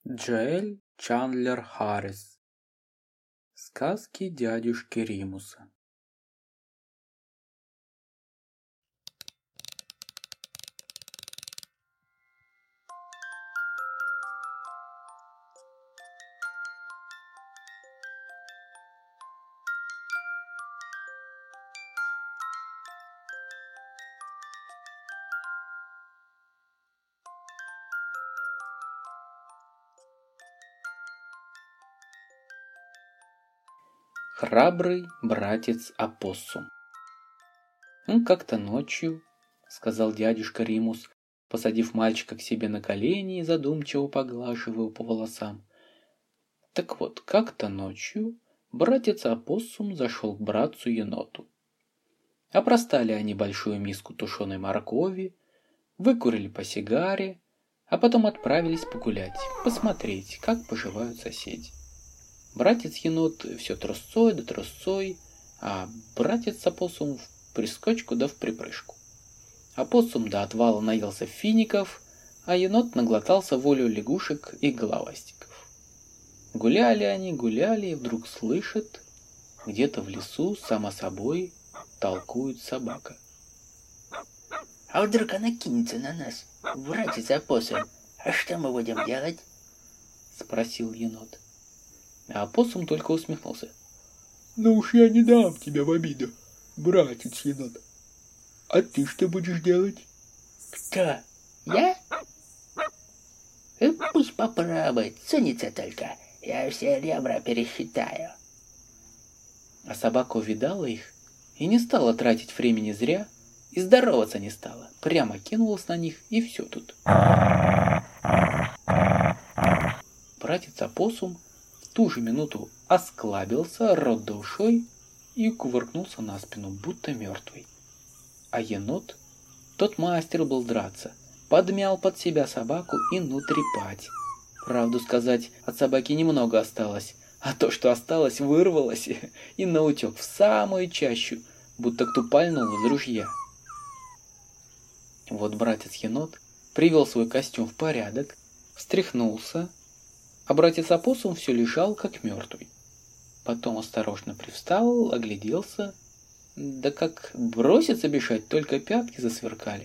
Джоэль Чандлер Харрис. Сказки дядюшки Римуса. Храбрый братец Опоссум. Как-то ночью, сказал дядюшка Римус, посадив мальчика к себе на колени и задумчиво поглаживая по волосам. Так вот, как-то ночью братец Опоссум зашел к братцу еноту. Опростали они большую миску тушеной моркови, выкурили по сигаре, а потом отправились погулять, посмотреть, как поживают соседи. Братец-енот все трусцой да трусцой, а братец-опоссум в прискочку да в припрыжку. Опоссум до отвала наелся фиников, а енот наглотался волю лягушек и головастиков. Гуляли они, гуляли, и вдруг слышат, где-то в лесу, само собой, толкует собака. А вдруг она кинется на нас, братец-опоссум, а что мы будем делать? Спросил енот. А опоссум только усмехнулся. Ну уж я не дам тебя в обиду, братец-енот. А ты что будешь делать? Кто? Я? Пусть попробует, сунется только. Я все ребра пересчитаю. А собака увидала их и не стала тратить времени зря, и здороваться не стала. Прямо кинулась на них, и все тут. Братец-опоссум в ту же минуту осклабился рот душой и кувыркнулся на спину, будто мертвый. А енот, тот мастер был драться, подмял под себя собаку и ну трепать. Правду сказать, от собаки немного осталось, а то, что осталось, вырвалось и наутек в самую чащу, будто кто пальнул из ружья. Вот братец-енот привел свой костюм в порядок, встряхнулся, а братец-опоссум все лежал, как мертвый. Потом осторожно привстал, огляделся, да как бросится бежать, только пятки засверкали.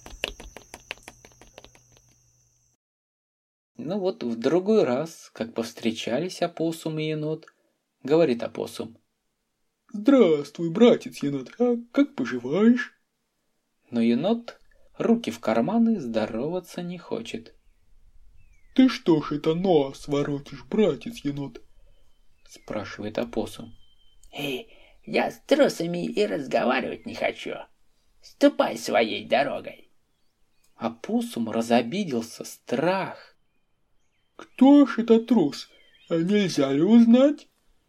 Ну вот в другой раз, как повстречались опоссум и енот, говорит опоссум. Здравствуй, братец-енот, а как поживаешь? Но енот руки в карманы, здороваться не хочет. Ты что ж это нос воротишь, братец-енот? Спрашивает опоссум. Я с трусами и разговаривать не хочу. Ступай своей дорогой. Опоссум разобиделся, страх. Кто ж это трус? А нельзя ли узнать?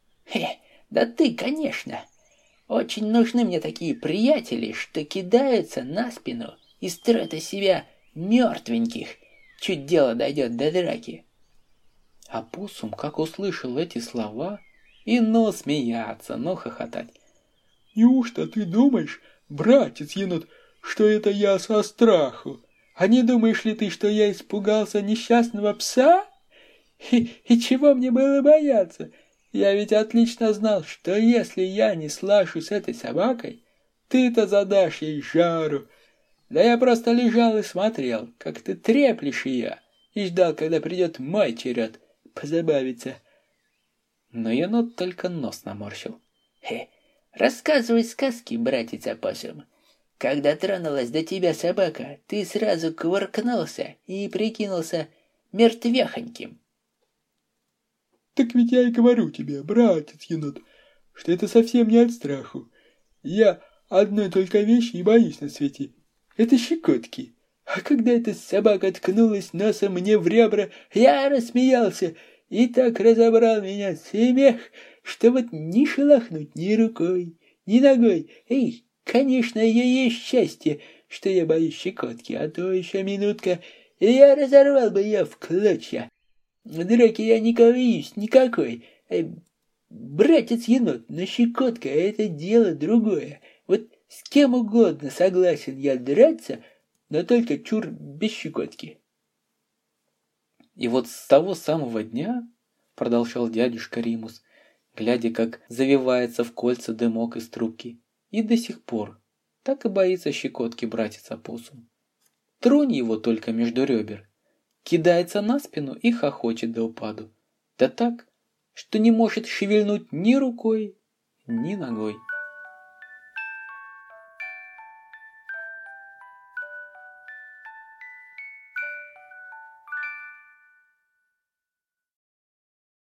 Да ты, конечно. Очень нужны мне такие приятели, что кидаются на спину и строят из себя мертвеньких, чуть дело дойдет до драки. Опоссум, как услышал эти слова, и ну смеяться, ну хохотать. Неужто ты думаешь, братец-енот, что это я со страху? А не думаешь ли ты, что я испугался несчастного пса? И чего мне было бояться? Я ведь отлично знал, что если я не слажу с этой собакой, ты-то задашь ей жару. Да я просто лежал и смотрел, как ты треплешь ее, и ждал, когда придет мой черед позабавиться. Но енот только нос наморщил. Рассказывай сказки, братец-опоссум. Когда тронулась до тебя собака, ты сразу кувыркнулся и прикинулся мертвехоньким. Так ведь я и говорю тебе, братец-енот, что это совсем не от страху. Я одной только вещи и боюсь на свете. Это щекотки. А когда эта собака ткнулась носом мне в ребра, я рассмеялся и так разобрал меня смех, что вот ни шелохнуть ни рукой, ни ногой. Конечно, ей счастье, что я боюсь щекотки, а то еще минутка, и я разорвал бы ее в клочья. В драке я не боюсь никакой. Братец-енот, но щекотка — это дело другое. Вот с кем угодно согласен я драться, но только чур без щекотки. И вот с того самого дня, продолжал дядюшка Римус, глядя, как завивается в кольца дымок из трубки, и до сих пор так и боится щекотки братец опоссум. Тронь его только между ребер, кидается на спину и хохочет до упаду. Да так, что не может шевельнуть ни рукой, ни ногой.